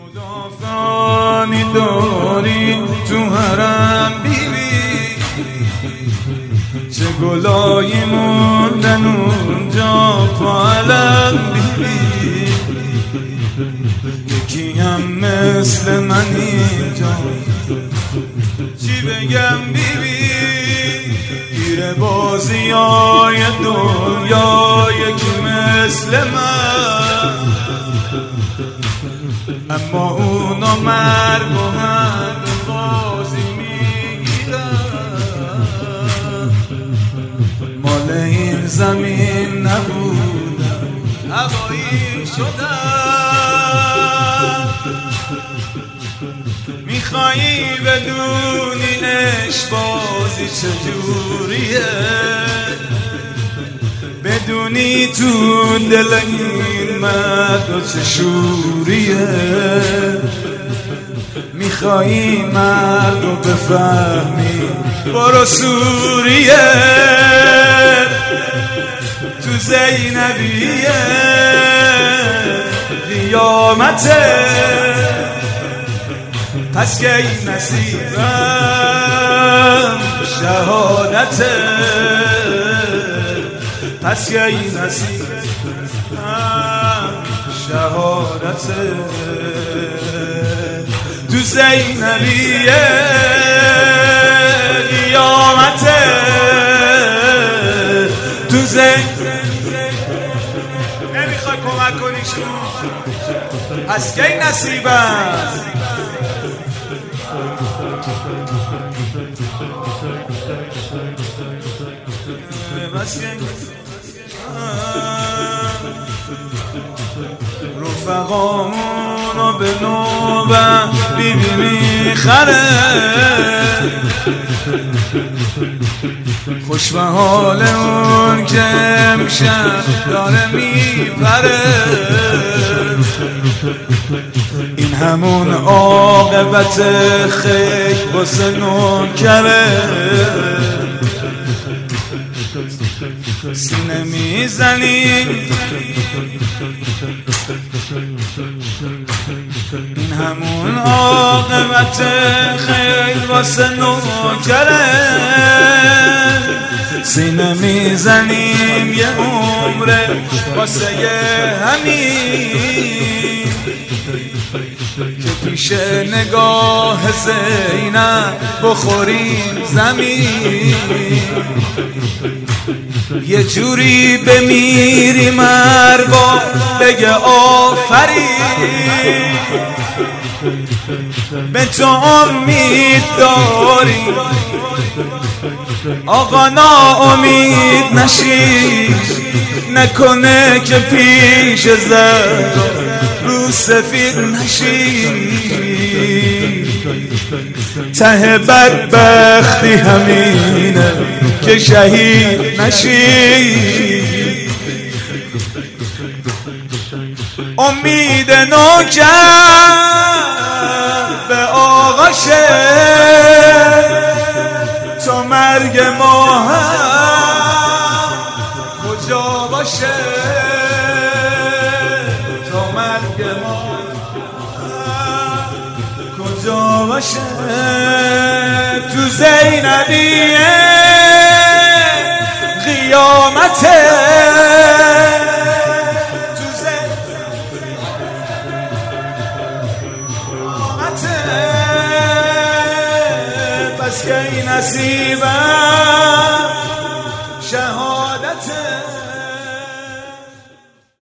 مدافعانی داری تو حرم بیبی، چه گلایی موندن اونجا پا علم بیبی، یکی هم مثل من اینجا چی بگم بیبی، گیر بازی های دنیا یکی مثل من، اما اونا مرگ و هم بازی میگیرن، مال این زمین نبودن هوایی شدن. میخوایی بدونی عشق بازی چجوریه، بدونی تو دل این مرد چه شوریه، میخوایی مرد رو بفهمی برو سوریه، تو زینبیه قیامته، پس که این نصیبم شهادته، پس که این نصیبم شهادته، تو زینبیه قیامته، تو نمیخوای کمک کنی شما، پس که این نصیبم رفقامون رو به نوبه بیبی میخره، خوش به حال اون که امشب داره میپره، این همون عاقبت خیک واسه نوکره، سینه میزنیم این همون عاقبت خیل واسه نوکره، سینه میزنیم یه عمره واسه یه همین که پیش نگاه زینب بخوریم زمین، یه جوری بمیریم ارباب بگه آفرین، به تو امید داریم آقا ناامید نشی، نکنه که پیش زد رو سفید نشی، ته بدبختی همینه که شهید نشی، امید نوکر به آقاشه تا مرگ ما هم کجا باشه، تا مرگ ما هم کجا باشه، تو زینبیه قیامته، پس که این نصیبم شهادته.